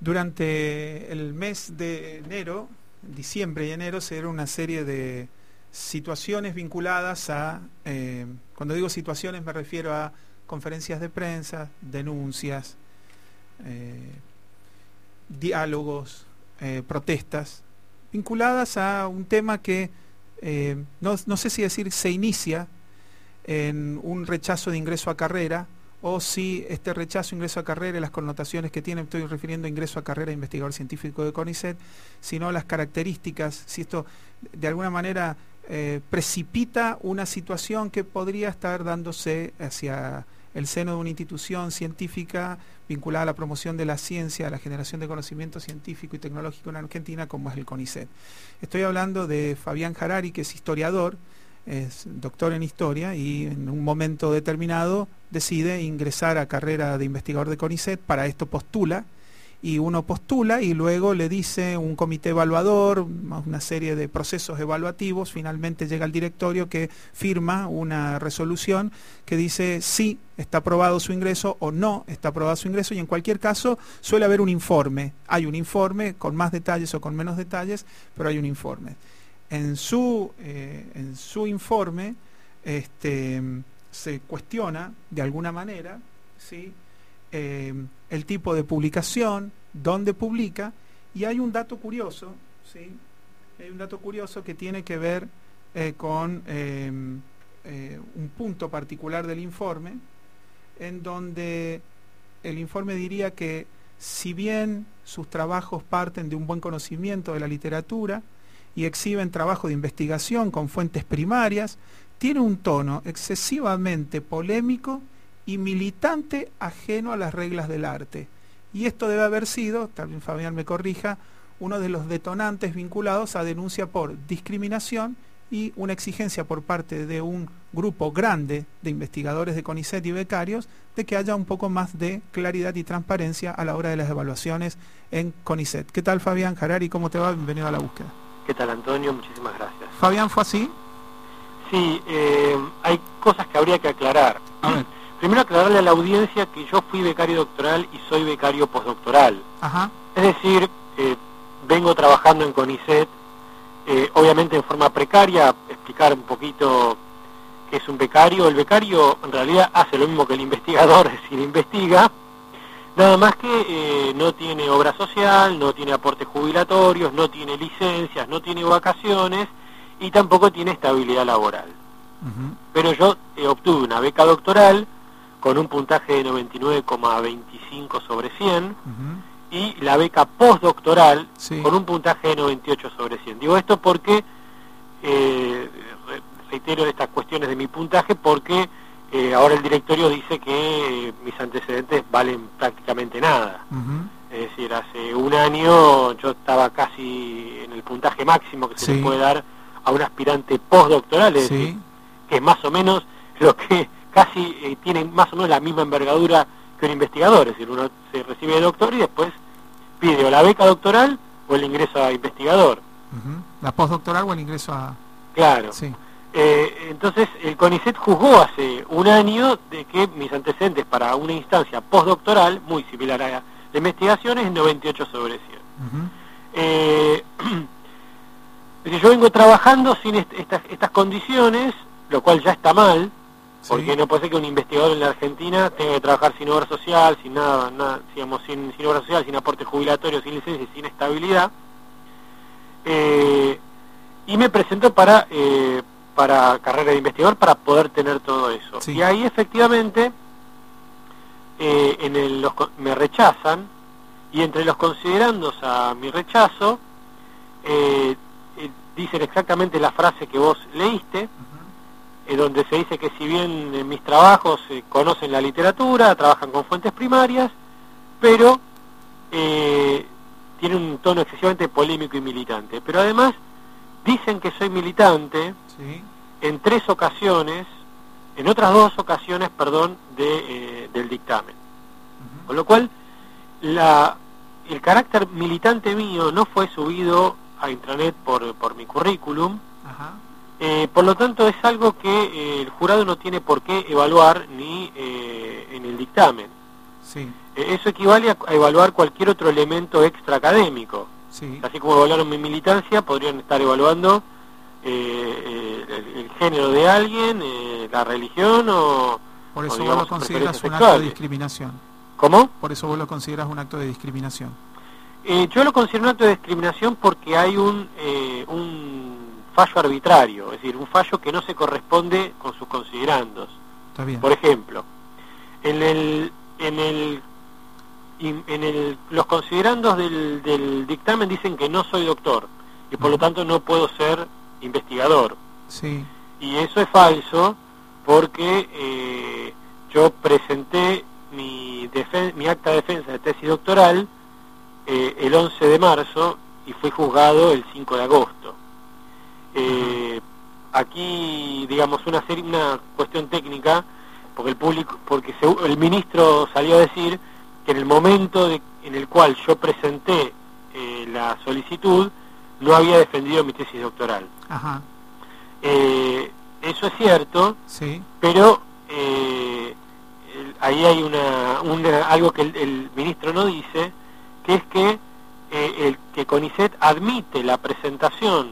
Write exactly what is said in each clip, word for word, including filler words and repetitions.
Durante el mes de enero, diciembre y enero, se dieron una serie de situaciones vinculadas a, eh, cuando digo situaciones me refiero a conferencias de prensa, denuncias, eh, diálogos, eh, protestas, vinculadas a un tema que, eh, no, no sé si decir se inicia en un rechazo de ingreso a carrera, o si este rechazo, ingreso a carrera y las connotaciones que tiene, estoy refiriendo a ingreso a carrera de investigador científico de CONICET, sino las características, si esto de alguna manera eh, precipita una situación que podría estar dándose hacia el seno de una institución científica vinculada a la promoción de la ciencia, a la generación de conocimiento científico y tecnológico en Argentina, como es el CONICET. Estoy hablando de Fabián Harari, que es historiador, es doctor en historia y en un momento determinado decide ingresar a carrera de investigador de CONICET. Para esto postula, y uno postula y luego le dice un comité evaluador, una serie de procesos evaluativos, finalmente llega al directorio que firma una resolución que dice sí, está aprobado su ingreso o no está aprobado su ingreso, y en cualquier caso suele haber un informe, hay un informe con más detalles o con menos detalles, pero hay un informe. En su, eh, en su informe este, se cuestiona de alguna manera, ¿sí? eh, el tipo de publicación, dónde publica, y hay un dato curioso, ¿sí? hay un dato curioso que tiene que ver eh, con eh, eh, un punto particular del informe, en donde el informe diría que si bien sus trabajos parten de un buen conocimiento de la literatura, y exhiben trabajo de investigación con fuentes primarias, tiene un tono excesivamente polémico y militante ajeno a las reglas del arte. Y esto debe haber sido, también Fabián me corrija, uno de los detonantes vinculados a denuncia por discriminación y una exigencia por parte de un grupo grande de investigadores de CONICET y becarios de que haya un poco más de claridad y transparencia a la hora de las evaluaciones en CONICET. ¿Qué tal, Fabián Harari? ¿Cómo te va? Bienvenido a La Búsqueda. ¿Qué tal, Antonio? Muchísimas gracias. ¿Fabián fue así? Sí, eh, hay cosas que habría que aclarar. A ver. Primero, aclararle a la audiencia que yo fui becario doctoral y soy becario postdoctoral. Ajá. Es decir, eh, vengo trabajando en CONICET, eh, obviamente en forma precaria. Explicar un poquito qué es un becario. El becario en realidad hace lo mismo que el investigador, es decir, investiga. Nada más que eh, no tiene obra social, no tiene aportes jubilatorios, no tiene licencias, no tiene vacaciones y tampoco tiene estabilidad laboral. Uh-huh. Pero yo eh, obtuve una beca doctoral con un puntaje de noventa y nueve coma veinticinco sobre cien, uh-huh, y la beca postdoctoral, sí, con un puntaje de noventa y ocho sobre cien. Digo esto porque, eh, reitero estas cuestiones de mi puntaje, porque Eh, ahora el directorio dice que eh, mis antecedentes valen prácticamente nada. Uh-huh. Es decir, hace un año yo estaba casi en el puntaje máximo que se, sí, le puede dar a un aspirante postdoctoral, es, sí, decir, que es más o menos lo que casi eh, tiene más o menos la misma envergadura que un investigador. Es decir, uno se recibe de doctor y después pide o la beca doctoral o el ingreso a investigador. Uh-huh. ¿La postdoctoral o el ingreso a...? Claro. Sí. Eh, entonces el CONICET juzgó hace un año de que mis antecedentes para una instancia postdoctoral muy similar a la investigación es noventa y ocho sobre cien. Uh-huh. eh, yo vengo trabajando sin est estas, estas condiciones, lo cual ya está mal, porque sí, no puede ser que un investigador en la Argentina tenga que trabajar sin obra social, sin nada, nada digamos, sin, sin obra social, sin aporte jubilatorio, sin licencia, sin estabilidad. Eh, y me presento para eh, para carrera de investigador para poder tener todo eso. Sí. Y ahí efectivamente eh, en el, los, me rechazan, y entre los considerandos a mi rechazo eh, eh, dicen exactamente la frase que vos leíste, uh-huh, eh, donde se dice que si bien en mis trabajos eh, conocen la literatura, trabajan con fuentes primarias, pero eh, tienen un tono excesivamente polémico y militante. Pero además dicen que soy militante, sí, en tres ocasiones, en otras dos ocasiones, perdón, de, eh, del dictamen. Uh-huh. Con lo cual, la, el carácter militante mío no fue subido a intranet por, por mi currículum. Uh-huh. eh, por lo tanto, es algo que eh, el jurado no tiene por qué evaluar ni eh, en el dictamen. Sí. Eh, eso equivale a, a evaluar cualquier otro elemento extra académico. Sí. Así como evaluaron mi militancia, podrían estar evaluando eh, eh, el, el género de alguien, eh, la religión o, Por eso o vos digamos, lo consideras preferencias un acto de sexuales. discriminación. ¿Cómo? Por eso vos lo consideras un acto de discriminación. Eh, yo lo considero un acto de discriminación porque hay un, eh, un fallo arbitrario, es decir, un fallo que no se corresponde con sus considerandos. Está bien. Por ejemplo, en el, en el, en el, los considerandos del, del dictamen dicen que no soy doctor y por lo tanto no puedo ser investigador. Sí. Y eso es falso porque eh, yo presenté mi, defen mi acta de defensa de tesis doctoral eh, el once de marzo y fui juzgado el cinco de agosto. Eh, aquí, digamos, una serie, una cuestión técnica, porque el público, porque se, el ministro salió a decir que en el momento de, en el cual yo presenté eh, la solicitud no había defendido mi tesis doctoral. Ajá. Eh, eso es cierto, sí. pero eh, el, ahí hay una, una algo que el, el ministro no dice, que es que eh, el que CONICET admite la presentación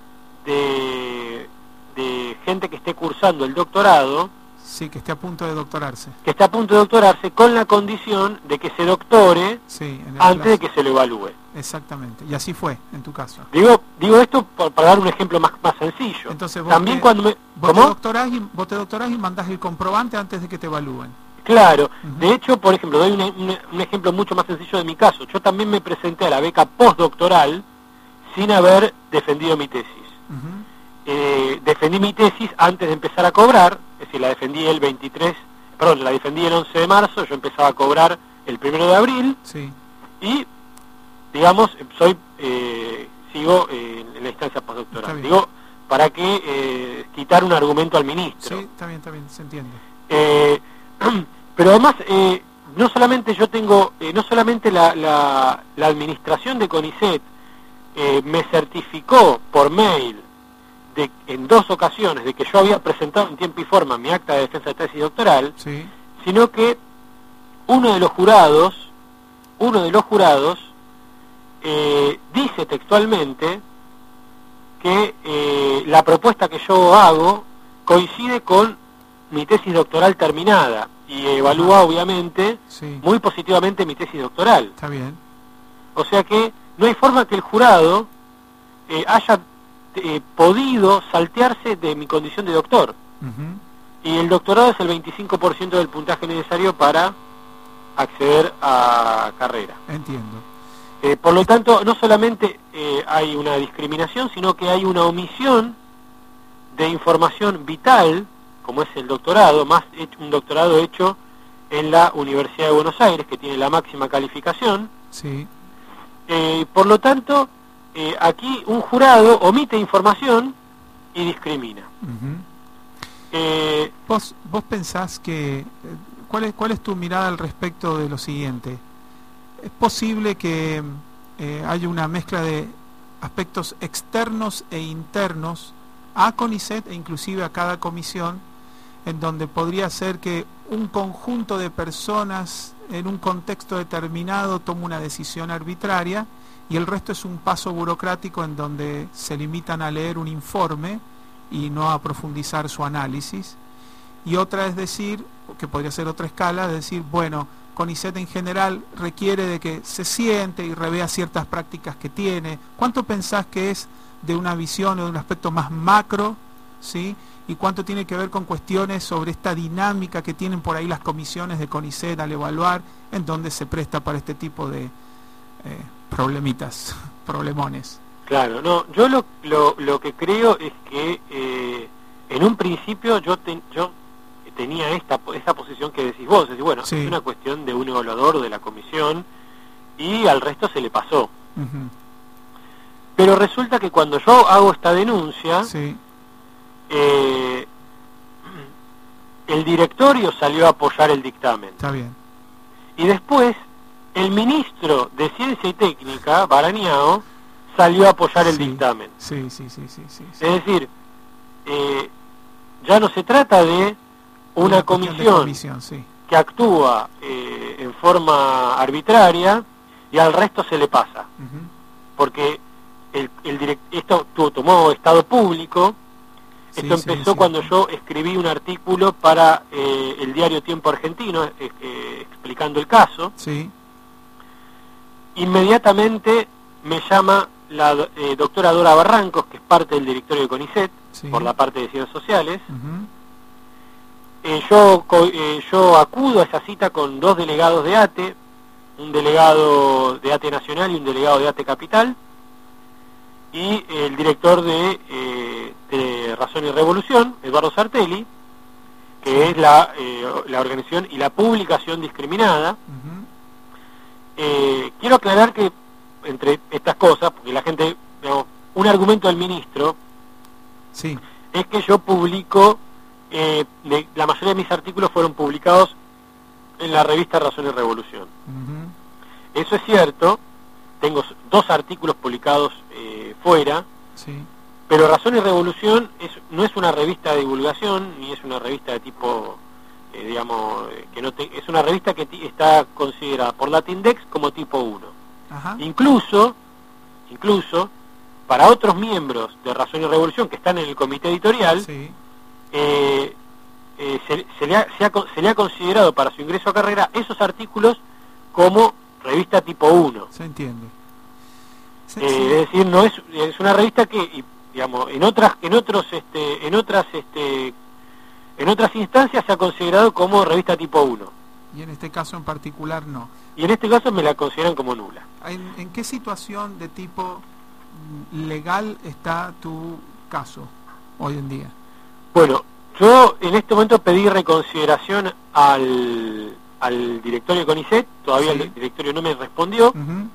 de, de gente que esté cursando el doctorado, sí, que esté a punto de doctorarse, que está a punto de doctorarse con la condición de que se doctore sí, en el antes plazo. de que se lo evalúe. Exactamente, y así fue en tu caso. Digo, digo esto por, para dar un ejemplo más, más sencillo. Entonces vos También te, cuando me, vos ¿cómo? te doctorás y vos te doctorás y mandás el comprobante antes de que te evalúen. Claro, Uh-huh. de hecho, por ejemplo, doy un, un, un ejemplo mucho más sencillo de mi caso. Yo también me presenté a la beca postdoctoral sin haber defendido mi tesis. Uh-huh. Eh, defendí mi tesis antes de empezar a cobrar, es decir, la defendí el veintitrés, perdón, la defendí el once de marzo, yo empezaba a cobrar el primero de abril, sí. y, digamos, soy eh, sigo eh, en la instancia postdoctoral. Digo, para que eh, quitar un argumento al ministro. Sí, está bien, está bien, se entiende. Eh, pero además, eh, no solamente yo tengo, eh, no solamente la, la, la administración de CONICET eh, me certificó por mail de, en dos ocasiones de que yo había presentado en tiempo y forma mi acta de defensa de tesis doctoral, sí. sino que uno de los jurados, uno de los jurados eh, dice textualmente que eh, la propuesta que yo hago coincide con mi tesis doctoral terminada y evalúa, obviamente, sí. muy positivamente mi tesis doctoral. Está bien. O sea que no hay forma que el jurado eh, haya eh, podido saltearse de mi condición de doctor. Uh-huh. Y el doctorado es el veinticinco por ciento del puntaje necesario para acceder a carrera. Entiendo. Eh, por lo tanto, no solamente eh, hay una discriminación, sino que hay una omisión de información vital, como es el doctorado, más hecho, un doctorado hecho en la Universidad de Buenos Aires, que tiene la máxima calificación. Sí. Eh, por lo tanto, eh, aquí un jurado omite información y discrimina. Uh-huh. eh, ¿Vos, vos pensás que... ¿cuál es, cuál es tu mirada al respecto de lo siguiente? ¿Es posible que eh, haya una mezcla de aspectos externos e internos a CONICET e inclusive a cada comisión, en donde podría ser que un conjunto de personas en un contexto determinado toma una decisión arbitraria y el resto es un paso burocrático en donde se limitan a leer un informe y no a profundizar su análisis? Y otra es decir, que podría ser otra escala, es decir, bueno, CONICET en general requiere de que se siente y revea ciertas prácticas que tiene. ¿Cuánto pensás que es de una visión o de un aspecto más macro, ¿sí? Y cuánto tiene que ver con cuestiones sobre esta dinámica que tienen por ahí las comisiones de CONICET al evaluar, en donde se presta para este tipo de eh, problemitas, problemones? Claro, no, yo lo, lo, lo que creo es que eh, en un principio yo, ten, yo tenía esta, esta posición que decís vos, es decir, bueno, sí. Es una cuestión de un evaluador de la comisión y al resto se le pasó. Uh-huh. Pero resulta que cuando yo hago esta denuncia, sí. eh, el directorio salió a apoyar el dictamen. Está bien. Y después, el ministro de Ciencia y Técnica, Barañao, salió a apoyar el sí. dictamen. Sí, sí, sí, sí, sí, sí. Es decir, eh, ya no se trata de una, una comisión, comisión sí. que actúa eh, en forma arbitraria y al resto se le pasa. Uh-huh. Porque el, el direct, esto tu, tomó estado público. Sí, esto sí, empezó sí. cuando yo escribí un artículo para eh, el diario Tiempo Argentino, eh, eh, explicando el caso. Sí. Inmediatamente me llama la eh, doctora Dora Barrancos, que es parte del directorio de CONICET, Sí. por la parte de Ciencias Sociales. Uh-huh. Eh, yo, co- eh, yo acudo a esa cita con dos delegados de ATE, un delegado de ATE Nacional y un delegado de ATE Capital, y el director de, eh, de Razón y Revolución, Eduardo Sartelli, que Sí. es la, eh, la organización y la publicación discriminada. Uh-huh. Eh, quiero aclarar que entre estas cosas, porque la gente, digamos, un argumento del ministro Sí. es que yo publico, eh, de, la mayoría de mis artículos fueron publicados en la revista Razón y Revolución. Uh-huh. Eso es cierto, tengo dos artículos publicados eh, fuera, Sí. pero Razón y Revolución es, no es una revista de divulgación, ni es una revista de tipo, eh, digamos, eh, que no te, es una revista que t- está considerada por Latindex como tipo uno. Ajá. Incluso, incluso, para otros miembros de Razón y Revolución que están en el comité editorial, Sí. eh, eh, se, se, le ha, se, ha, se le ha considerado para su ingreso a carrera esos artículos como revista tipo uno. Se entiende. Se- Eh, sí. es decir, no es, es una revista que, y, digamos, en otras, en otros, este, en otras, este, en otras instancias se ha considerado como revista tipo uno. Y en este caso en particular no. Y en este caso me la consideran como nula. ¿En, en qué situación de tipo mm, legal está tu caso hoy en día? Bueno, yo en este momento pedí reconsideración al, al directorio de CONICET, todavía Sí. el directorio no me respondió. Uh-huh.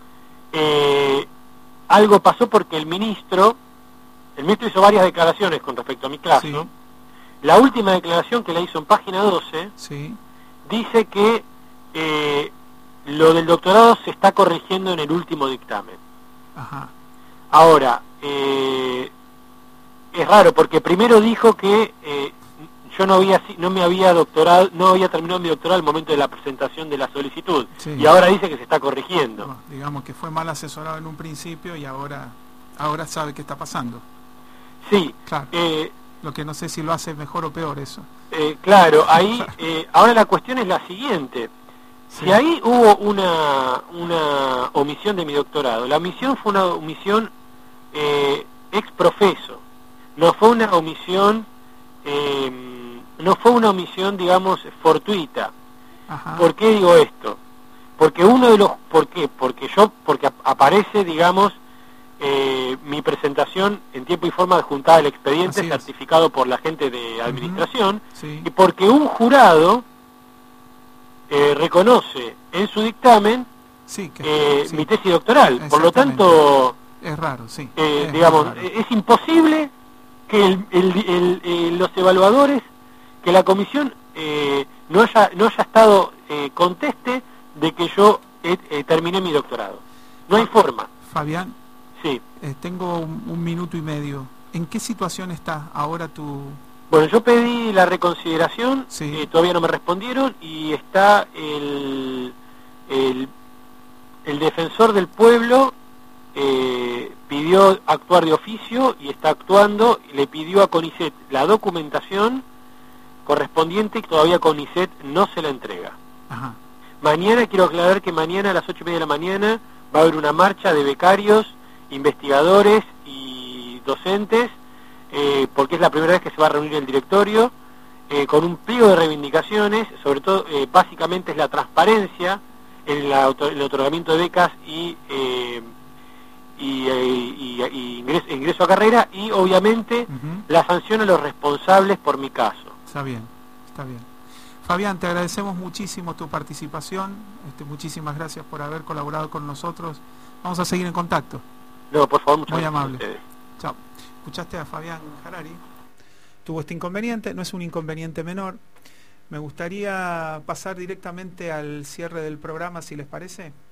Eh, algo pasó porque el ministro, el ministro hizo varias declaraciones con respecto a mi caso. Sí. La última declaración que la hizo en página doce Sí. dice que eh, lo del doctorado se está corrigiendo en el último dictamen. Ajá. Ahora, eh, es raro porque primero dijo que eh, yo no había si- no me había doctorado, no había terminado mi doctorado al momento de la presentación de la solicitud, Sí. y ahora dice que se está corrigiendo. Bueno, digamos que fue mal asesorado en un principio y ahora ahora sabe qué está pasando. Sí, Claro. eh, Lo que no sé si lo hace mejor o peor eso. eh, claro, ahí eh, ahora la cuestión es la siguiente. Si Sí. ahí hubo una, una omisión de mi doctorado, la omisión fue una omisión eh, ex profeso, no fue una omisión, eh, no fue una omisión, digamos, fortuita. Ajá. ¿Por qué digo esto? Porque uno de los, ¿por qué? Porque yo, porque ap- aparece, digamos, eh, mi presentación en tiempo y forma adjuntada al expediente, Así es. certificado por la gente de administración, Sí. y porque un jurado eh, reconoce en su dictamen Sí, que eh, sí. mi tesis doctoral. Por lo Exactamente. tanto, Es raro, sí. eh, Es digamos, muy raro. eh, es imposible que el- el- el- eh, los evaluadores, que la comisión eh, no haya no haya estado eh, conteste de que yo eh, eh, terminé mi doctorado. No hay forma. Fabián, Sí. eh, tengo un, un minuto y medio. ¿En qué situación está ahora tu...? Bueno, yo pedí la reconsideración, Sí. eh, todavía no me respondieron, y está el, el, el defensor del pueblo, eh, pidió actuar de oficio y está actuando, y le pidió a CONICET la documentación correspondiente y todavía CONICET no se la entrega. Ajá. Mañana, quiero aclarar que mañana a las ocho y media de la mañana va a haber una marcha de becarios, investigadores y docentes, eh, porque es la primera vez que se va a reunir el directorio, eh, con un pliego de reivindicaciones, sobre todo, eh, básicamente es la transparencia en la auto- el otorgamiento de becas y, eh, y, eh, y- y ingreso, ingreso a carrera, y obviamente Ujú. la sanción a los responsables por mi caso. Está bien, está bien. Fabián, te agradecemos muchísimo tu participación. Este, muchísimas gracias por haber colaborado con nosotros. Vamos a seguir en contacto. No, por favor, muchas Muy gracias a amable. ustedes. Chao. Escuchaste a Fabián Harari. Tuvo este inconveniente, no es un inconveniente menor. Me gustaría pasar directamente al cierre del programa, si les parece.